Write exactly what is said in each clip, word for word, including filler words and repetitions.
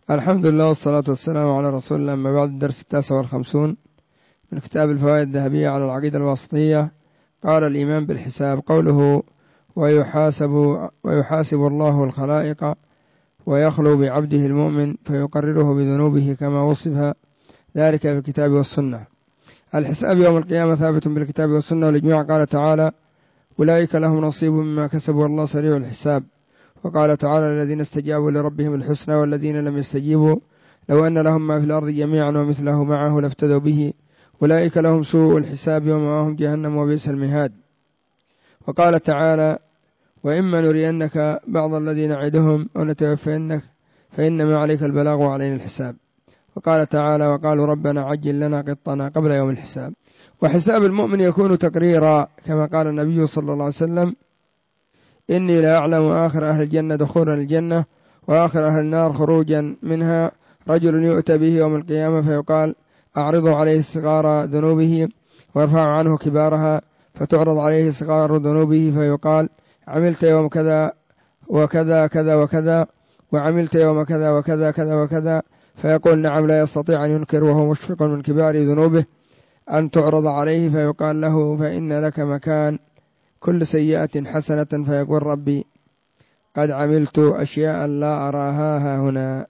الحمد لله والصلاة والسلام على رسول الله. أما بعد، الدرس التاسع والخمسون من كتاب الفوائد الذهبية على العقيدة الواسطية. قال الإيمان بالحساب. قوله ويحاسب, ويحاسب الله الخلائق ويخلو بعبده المؤمن فيقرره بذنوبه كما وصف ذلك في الكتاب والسنة. الحساب يوم القيامة ثابت بالكتاب والسنة والإجماع. قال تعالى أولئك لهم نصيب مما كسبوا والله سريع الحساب. وقال تعالى الذين استجابوا لربهم الحسنى والذين لم يستجيبوا لو أن لهم ما في الأرض جميعا ومثله معه لافتدوا به أولئك لهم سوء الحساب ومأواهم جهنم وبئس المهاد. وقال تعالى وإما نرينك بعض الذين نعدهم أو نتوفينك فإنما عليك البلاغ وعلينا الحساب. وقال تعالى وقالوا ربنا عجل لنا قطنا قبل يوم الحساب. وحساب المؤمن يكون تقريرا كما قال النبي صلى الله عليه وسلم إني لا أعلم آخر أهل الجنة دخولا الجنة وآخر أهل النار خروجا منها رجل يؤتى به يوم القيامة فيقال أعرضوا عليه صغار ذنوبه وارفع عنه كبارها فتعرض عليه صغار ذنوبه فيقال عملت يوم كذا وكذا كذا وكذا وعملت يوم كذا وكذا كذا وكذا فيقول نعم لا يستطيع أن ينكر وهو مشفق من كبار ذنوبه أن تعرض عليه فيقال له فإن لك مكان كل سيئة حسنة فيقول ربي قد عملت أشياء لا أراها هنا.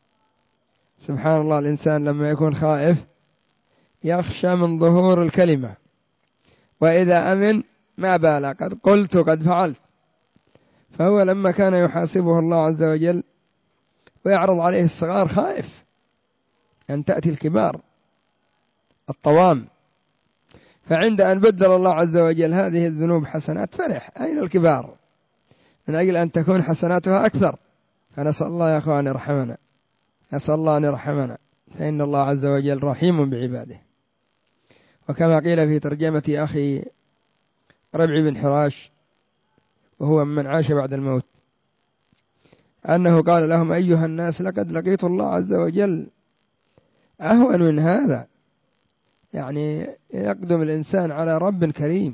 سبحان الله، الإنسان لما يكون خائف يخشى من ظهور الكلمة، وإذا أمن ما بالا قد قلت قد فعلت. فهو لما كان يحاسبه الله عز وجل ويعرض عليه الصغار خائف أن تأتي الكبار الطوام، فعند أن بدل الله عز وجل هذه الذنوب حسنات فرح أين الكبار من أجل أن تكون حسناتها أكثر. فنسأل الله يا أخوان يرحمنا، نسأل الله أن يرحمنا، فإن الله عز وجل رحيم بعباده. وكما قيل في ترجمة أخي ربعي بن حراش وهو من عاش بعد الموت أنه قال لهم أيها الناس لقد لقيت الله عز وجل أهون من هذا. يعني يقدم الإنسان على رب كريم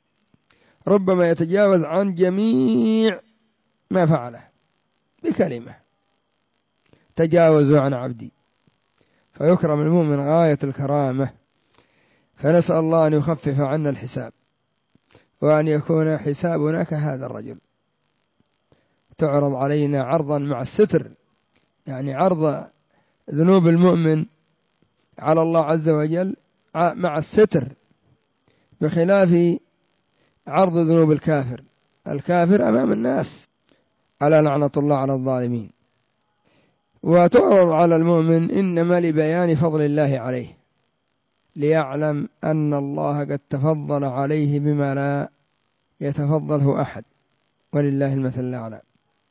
ربما يتجاوز عن جميع ما فعله بكلمة تجاوزوا عن عبدي، فيكرم المؤمن غاية الكرامة. فنسأل الله أن يخفف عنا الحساب وأن يكون حسابنا كهذا الرجل تعرض علينا عرضا مع الستر، يعني عرض ذنوب المؤمن على الله عز وجل مع الستر، بخلاف عرض ذنوب الكافر. الكافر أمام الناس على لعنة الله على الظالمين. وتعرض على المؤمن إنما لبيان فضل الله عليه ليعلم أن الله قد تفضل عليه بما لا يتفضله أحد ولله المثل الأعلى.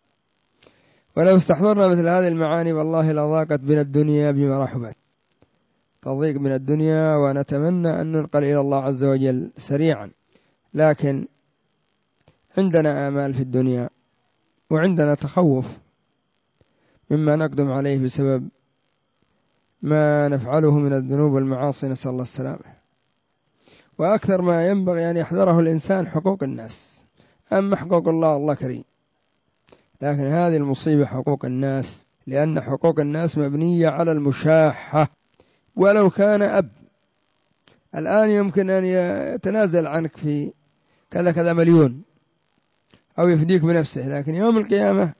ولو استحضرنا مثل هذه المعاني والله لضاقت بنا الدنيا بما رحبت، تضيق من الدنيا، ونتمنى أن ننقل إلى الله عز وجل سريعا. لكن عندنا آمال في الدنيا وعندنا تخوف مما نقدم عليه بسبب ما نفعله من الذنوب والمعاصي، نسأل الله السلامة. وأكثر ما ينبغي أن يحذره الإنسان حقوق الناس. أما حقوق الله الله كريم، لكن هذه المصيبة حقوق الناس، لأن حقوق الناس مبنية على المشاحة. ولو كان أب الآن يمكن أن يتنازل عنك في كذا كذا مليون أو يفديك بنفسه، لكن يوم القيامة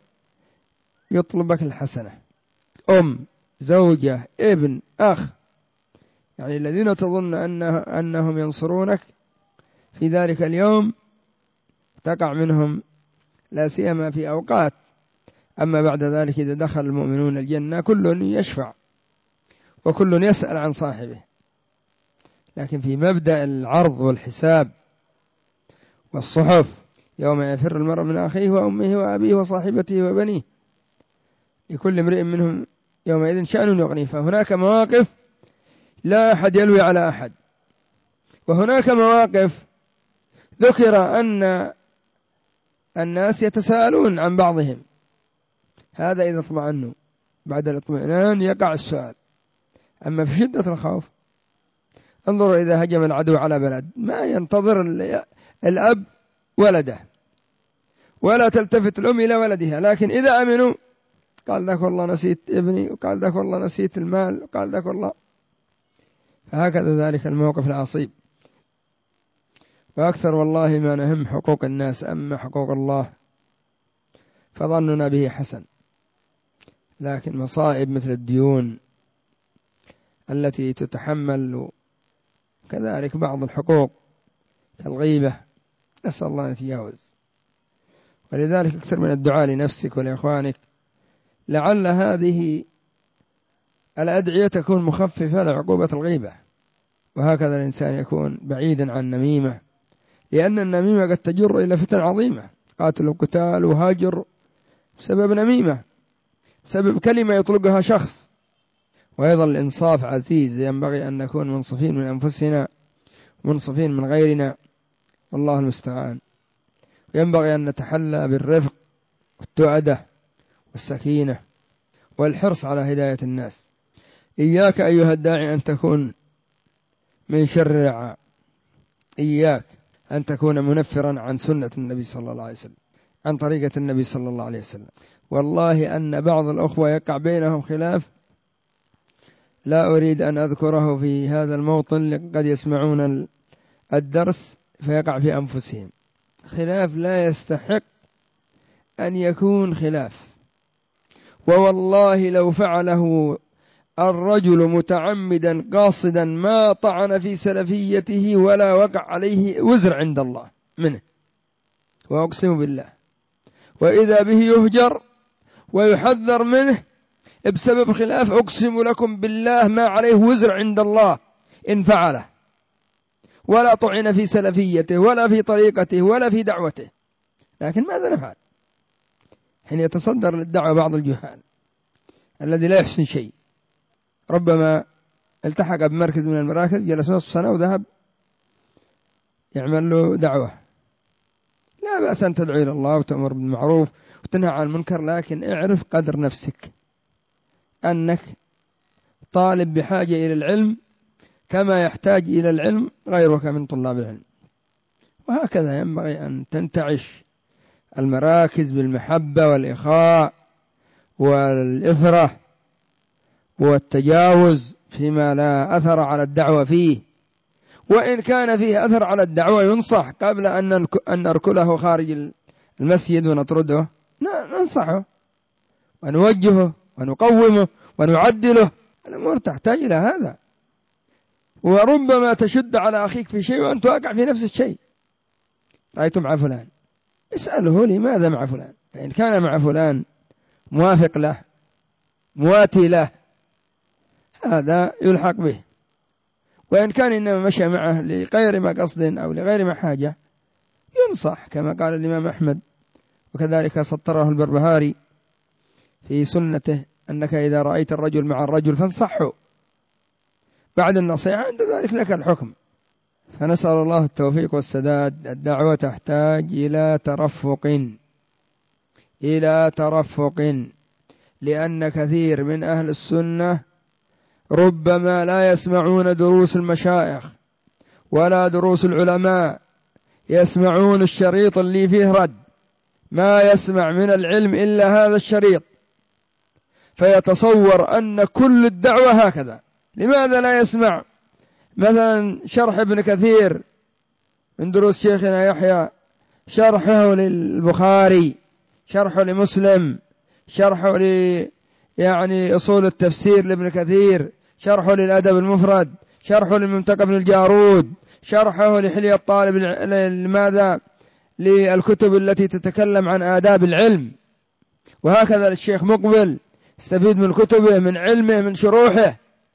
يطلبك الحسنة. أم، زوجة، ابن، أخ، يعني الذين تظن أنه أنهم ينصرونك في ذلك اليوم تقع منهم لا سيما في أوقات. أما بعد ذلك إذا دخل المؤمنون الجنة كل يشفع وكل يسأل عن صاحبه. لكن في مبدأ العرض والحساب والصحف يوم يفر المرء من أخيه وأمه وأبيه وصاحبته وبنيه لكل امرئ منهم يومئذ شأن يغنيه. فهناك مواقف لا أحد يلوي على أحد، وهناك مواقف ذكر أن الناس يتساءلون عن بعضهم، هذا إذا اطمأنوا، بعد الاطمئنان يقع السؤال. أما في شدة الخوف انظر إذا هجم العدو على بلد ما ينتظر الأب ولده ولا تلتفت الأم إلى ولدها، لكن إذا أمنوا قال ذاك والله نسيت ابني، وقال ذاك والله نسيت المال، وقال ذاك والله. فهكذا ذلك الموقف العصيب. وأكثر والله ما نهم حقوق الناس، أما حقوق الله فظننا به حسن. لكن مصائب مثل الديون التي تتحمل كذلك بعض الحقوق كالغيبة، نسأل الله أن يتجاوز. ولذلك أكثر من الدعاء لنفسك ولإخوانك، لعل هذه الأدعية تكون مخففة لعقوبة الغيبة. وهكذا الإنسان يكون بعيدا عن النميمة، لأن النميمة قد تجر إلى فتن عظيمة، قاتل وقتال وهاجر بسبب نميمة، بسبب كلمة يطلقها شخص. وأيضا الإنصاف عزيز، ينبغي أن نكون منصفين من أنفسنا، منصفين من غيرنا، والله المستعان. وينبغي أن نتحلى بالرفق والتؤدة والسكينة والحرص على هداية الناس. إياك أيها الداعي أن تكون من شر الرعاع، إياك أن تكون منفرا عن سنة النبي صلى الله عليه وسلم، عن طريقة النبي صلى الله عليه وسلم. والله أن بعض الأخوة يقع بينهم خلاف لا أريد أن أذكره في هذا الموطن، قد يسمعون الدرس فيقع في أنفسهم خلاف لا يستحق أن يكون خلاف. ووالله لو فعله الرجل متعمدا قاصدا ما طعن في سلفيته ولا وقع عليه وزر عند الله منه، وأقسم بالله. وإذا به يهجر ويحذر منه بسبب خلاف، أقسم لكم بالله ما عليه وزر عند الله إن فعله، ولا طعن في سلفيته ولا في طريقته ولا في دعوته. لكن ماذا نفعل حين يتصدر للدعوة بعض الجهال الذي لا يحسن شيء؟ ربما التحق بمركز من المراكز، جلس نصف سنة وذهب يعمل له دعوة. لا بأس أن تدعو إلى الله وتأمر بالمعروف وتنهى عن المنكر، لكن اعرف قدر نفسك أنك طالب بحاجة إلى العلم كما يحتاج إلى العلم غيرك من طلاب العلم. وهكذا ينبغي أن تنتعش المراكز بالمحبة والإخاء والإثرة والتجاوز فيما لا أثر على الدعوة فيه، وإن كان فيه أثر على الدعوة ينصح قبل أن نركله خارج المسجد ونطرده، ننصحه ونوجهه ونقومه ونعدله. الأمور تحتاج إلى هذا. وربما تشد على أخيك في شيء وأنت واقع في نفس الشيء. رأيت مع فلان، اسأله لماذا مع فلان، فإن كان مع فلان موافق له مواتي له هذا يلحق به، وإن كان إنما مشى معه لغير ما قصد أو لغير ما حاجة ينصح، كما قال الإمام أحمد وكذلك سطره البربهاري في سنته أنك إذا رأيت الرجل مع الرجل فانصحه، بعد النصيحة عند ذلك لك الحكم. فنسأل الله التوفيق والسداد. الدعوة تحتاج إلى ترفق إلى ترفق لأن كثير من أهل السنة ربما لا يسمعون دروس المشايخ ولا دروس العلماء، يسمعون الشريط اللي فيه رد، ما يسمع من العلم إلا هذا الشريط، فيتصور أن كل الدعوة هكذا. لماذا لا يسمع مثلا شرح ابن كثير من دروس شيخنا يحيى، شرحه للبخاري، شرحه لمسلم، شرحه ل يعني أصول التفسير لابن كثير، شرحه للأدب المفرد، شرحه للمنتقى بن الجارود، شرحه لحلية الطالب لماذا للكتب التي تتكلم عن آداب العلم. وهكذا الشيخ مقبل يستفيد من كتبه، من علمه، من شروحه،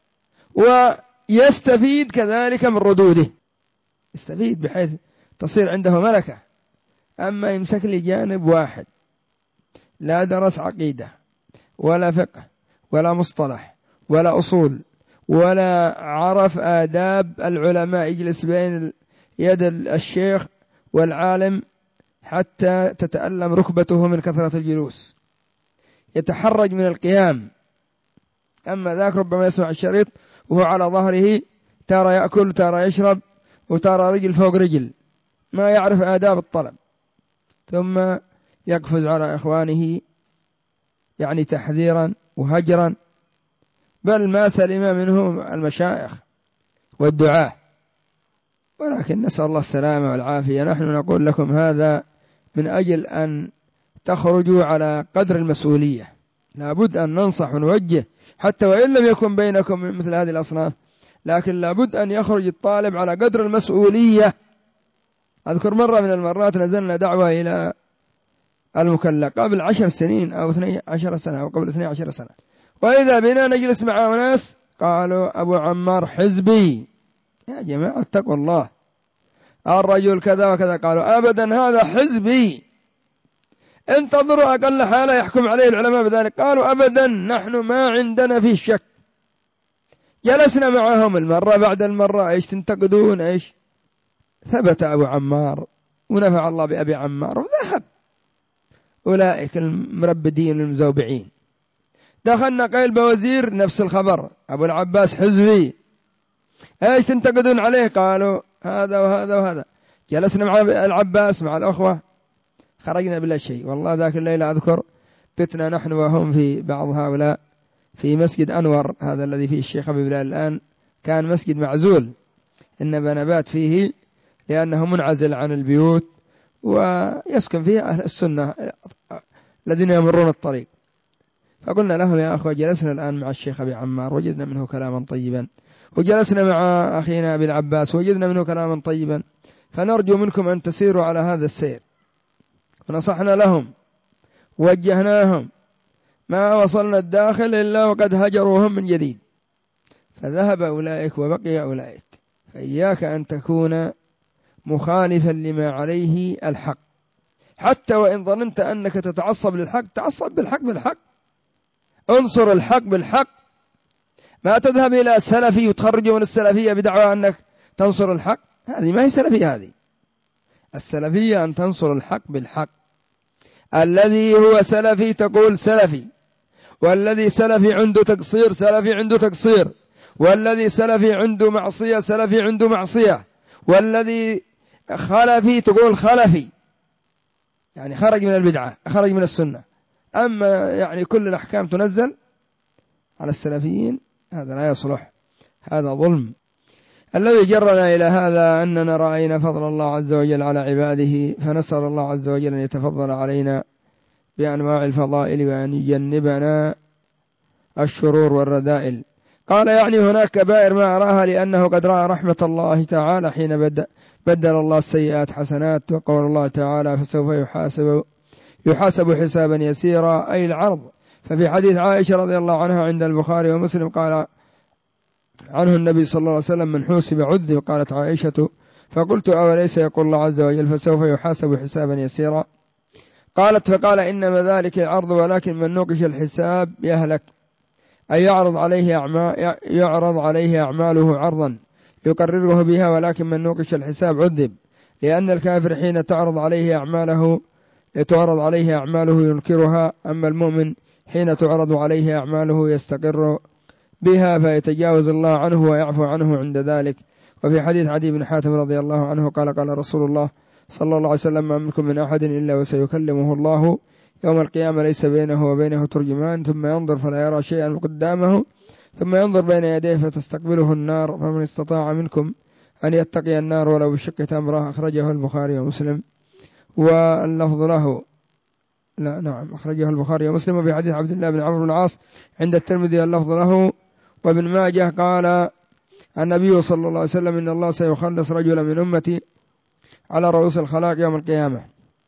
ويستفيد كذلك من ردوده، يستفيد بحيث تصير عنده ملكة. أما يمسك لي جانب واحد لا درس عقيدة ولا فقه ولا مصطلح ولا أصول ولا عرف آداب العلماء، يجلس بين يد الشيخ والعالم حتى تتألم ركبته من كثرة الجلوس، يتحرج من القيام. أما ذاك ربما يسمع الشريط وهو على ظهره، ترى يأكل ترى يشرب وترى رجل فوق رجل، ما يعرف آداب الطلب، ثم يقفز على إخوانه يعني تحذيرا وهجرا، بل ما سلم منه المشايخ والدعاة، ولكن نسأل الله السلامة والعافية. نحن نقول لكم هذا من أجل أن تخرجوا على قدر المسؤولية، لابد أن ننصح ونوجه حتى وإن لم يكن بينكم مثل هذه الأصناف، لكن لابد أن يخرج الطالب على قدر المسؤولية. أذكر مرة من المرات نزلنا دعوة إلى المكلا قبل عشر سنين أو اثني عشر سنة أو قبل اثني عشر سنة، وإذا بنا نجلس مع ناس قالوا أبو عمار حزبي. يا جماعة اتقوا الله، الرجل كذا وكذا، قالوا أبدا هذا حزبي، انتظروا أقل حالة يحكم عليه العلماء بذلك. قالوا أبدا نحن ما عندنا فيه شك. جلسنا معهم المرة بعد المرة، ايش تنتقدون ايش؟ ثبت أبو عمار ونفع الله بأبي عمار، وذهب أولئك المربدين المزوبعين. دخلنا قيل بوزير نفس الخبر، أبو العباس حزبي، ايش تنتقدون عليه؟ قالوا هذا وهذا وهذا. جلسنا مع العباس مع الأخوة، خرجنا بلا شيء. والله ذاك الليلة أذكر بتنا نحن وهم في بعض هؤلاء في مسجد أنور، هذا الذي فيه الشيخ أبي بلال الآن، كان مسجد معزول إنما نبات فيه لأنه منعزل عن البيوت ويسكن فيه أهل السنة الذين يمرون الطريق. فقلنا لهم يا أخوة جلسنا الآن مع الشيخ أبي عمار وجدنا منه كلاما طيبا، وجلسنا مع أخينا أبي العباس وجدنا منه كلاما طيبا، فنرجو منكم أن تسيروا على هذا السير. ونصحنا لهم ووجهناهم، ما وصلنا الداخل إلا وقد هجروهم من جديد، فذهب أولئك وبقي أولئك. فإياك أن تكون مخالفا لما عليه الحق، حتى وإن ظننت أنك تتعصب للحق، تعصب بالحق بالحق، انصر الحق بالحق. ما تذهب إلى السلفي وتخرج من السلفية بدعوى أنك تنصر الحق، هذه ما هي سلفية. هذه السلفية أن تنصر الحق بالحق. الذي هو سلفي تقول سلفي، والذي سلفي عنده تقصير سلفي عنده تقصير، والذي سلفي عنده معصية سلفي عنده معصية، والذي خلفي تقول خلفي، يعني خرج من البدعة خرج من السنة. أما يعني كل الأحكام تنزل على السلفيين هذا لا يصلح، هذا ظلم. الذي جرنا إلى هذا أننا رأينا فضل الله عز وجل على عباده، فنسأل الله عز وجل أن يتفضل علينا بأنواع الفضائل وأن يجنبنا الشرور والرذائل. قال يعني هناك كبائر ما أراها لأنه قد رأى رحمة الله تعالى حين بدل, بدل الله السيئات حسنات، وقول الله تعالى فسوف يحاسب يحاسب حسابا يسيرا أي العرض. ففي حديث عائشة رضي الله عنها عند البخاري ومسلم قال عنه النبي صلى الله عليه وسلم من حوسب عذب. قالت عائشة فقلت أوليس يقول الله عز وجل فسوف يحاسب حسابا يسيرا؟ قالت فقال إنما ذلك العرض ولكن من نوقش الحساب يهلك، أي يعرض عليه أعمال يعرض عليه أعماله عرضا يقرره بها، ولكن من نوقش الحساب عذب، لأن الكافر حين تعرض عليه أعماله تعرض عليه أعماله ينكرها، أما المؤمن حين تعرض عليه أعماله يستقر بها فيتجاوز الله عنه ويعفو عنه عند ذلك. وفي حديث عدي بن حاتم رضي الله عنه قال قال رسول الله صلى الله عليه وسلم ما منكم من أحد إلا وسيكلمه الله يوم القيامة ليس بينه وبينه ترجمان، ثم ينظر فلا يرى شيئا قدامه، ثم ينظر بين يديه فتستقبله النار، فمن استطاع منكم أن يتقي النار ولو بشق تمرة. أخرجه البخاري ومسلم واللفظ له لا نعم أخرجه البخاري ومسلم. وفي حديث عبد الله بن عمرو بن العاص عند الترمذي اللفظ له. وابن ماجه قال النبي صلى الله عليه وسلم إن الله سيخلص رجلا من أمتي على رؤوس الخلائق يوم القيامة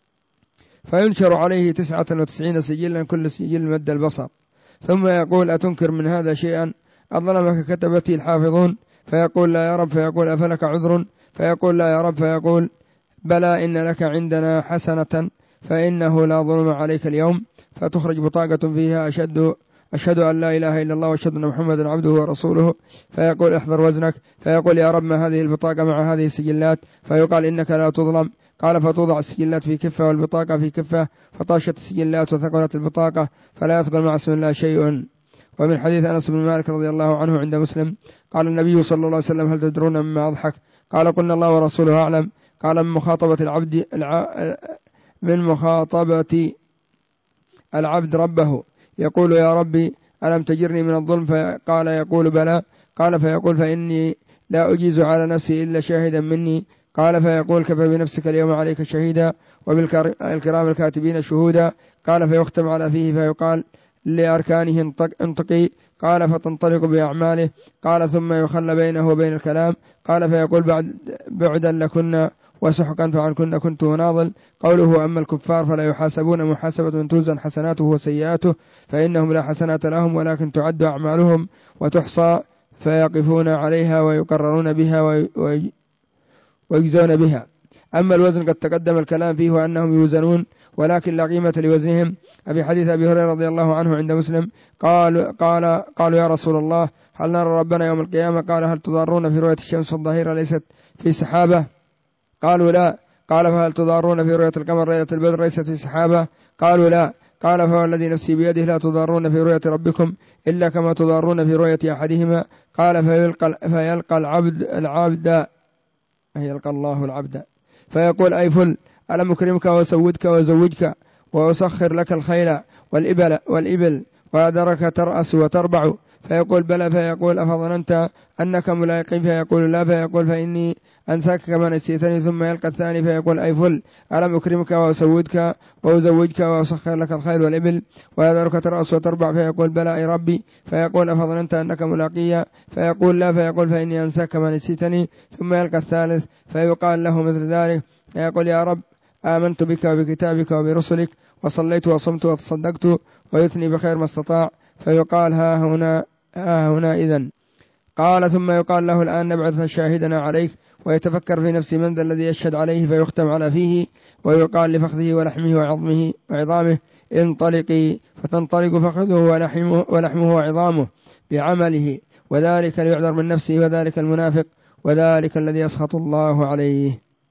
فينشر عليه تسعة وتسعين سجلا كل سجل مد البصر، ثم يقول أتنكر من هذا شيئا؟ أظلمك كتبتي الحافظون؟ فيقول لا يا رب، فيقول أفلك عذر؟ فيقول لا يا رب، فيقول بلى إن لك عندنا حسنة فإنه لا ظلم عليك اليوم، فتخرج بطاقة فيها أشد أشهد أن لا إله إلا الله وأشهد أن محمدا عبده ورسوله، فيقول احضر وزنك، فيقول يا رب ما هذه البطاقة مع هذه السجلات؟ فيقال إنك لا تظلم. قال فتوضع السجلات في كفة والبطاقة في كفة، فطاشت السجلات وثقلت البطاقة فلا يثقل مع اسم الله شيء. ومن حديث أنس بن مالك رضي الله عنه عند مسلم قال النبي صلى الله عليه وسلم هل تدرون مما أضحك؟ قال قلنا الله ورسوله أعلم. قال من مخاطبة العبد الع... من مخاطبة العبد ربه يقول يا ربي ألم تجرني من الظلم؟ فقال يقول بلى. قال فيقول فإني لا أجيز على نفسي إلا شاهدا مني. قال فيقول كفى بنفسك اليوم عليك شهيدا وبالكرام الكاتبين شهودا. قال فيختم على فيه فيقال لأركانه انطقي. قال فتنطلق بأعماله. قال ثم يخلى بينه وبين الكلام. قال فيقول بعد بعدا لكنا وسحقا فعن كنا كنت ناضل. قوله أما الكفار فلا يحاسبون محاسبة توزن حسناته وسيئاته فإنهم لا حسنات لهم ولكن تعد أعمالهم وتحصى فيقفون عليها ويقررون بها ويجزون بها. أما الوزن قد تقدم الكلام فيه وأنهم يوزنون ولكن لا قيمة لوزنهم. أبي حديث أبي هريرة رضي الله عنه عند مسلم قال قال قالوا يا رسول الله هل نرى ربنا يوم القيامة؟ قال هل تضارون في رؤية الشمس الظهيرة ليست في سحابة؟ قالوا لا. قال فهل تضارون في رؤية القمر ليلة البدر ليست في سحابة؟ قالوا لا. قال فهو الذي نفسي بيده لا تضارون في رؤية ربكم إلا كما تضارون في رؤية أحدهما. قال فيلقى, فيلقى العبد العبد يلقى الله العبد فيقول أي فل ألم أكرمك وسودك وزوجك وأسخر لك الخيل والإبل, والإبل وأدرك ترأس وتربع؟ فيقول بلى. فيقول أفظننت أنك ملاقي؟ فيقول لا. فيقول فإني أنساك كما نسيتني. ثم يلقى الثاني فيقول أي فل ألم أكرمك وأسودك وأزوجك وأسخر لك الخيل والإبل وأدرك ترأس وتربع؟ فيقول بلى أي ربي. فيقول أفظننت أنك ملاقي؟ فيقول لا. فيقول فإني أنساك كما نسيتني. ثم يلقى الثالث فيقال له مثل ذلك. فيقول يا رب آمنت بك وبكتابك وبرسلك وصليت وصمت وتصدقت ويثني بخير ما استطاع. فيقال ها هنا ها هنا إذن. قال ثم يقال له الآن نبعث شاهدنا عليك. ويتفكر في نفسه من ذا الذي يشهد عليه فيختم على فيه. ويقال لفخذه ولحمه وعظمه وعظامه انطلقي. فتنطلق فخذه ولحمه, ولحمه وعظامه بعمله. وذلك ليعذر من نفسه وذلك المنافق وذلك الذي يسخط الله عليه.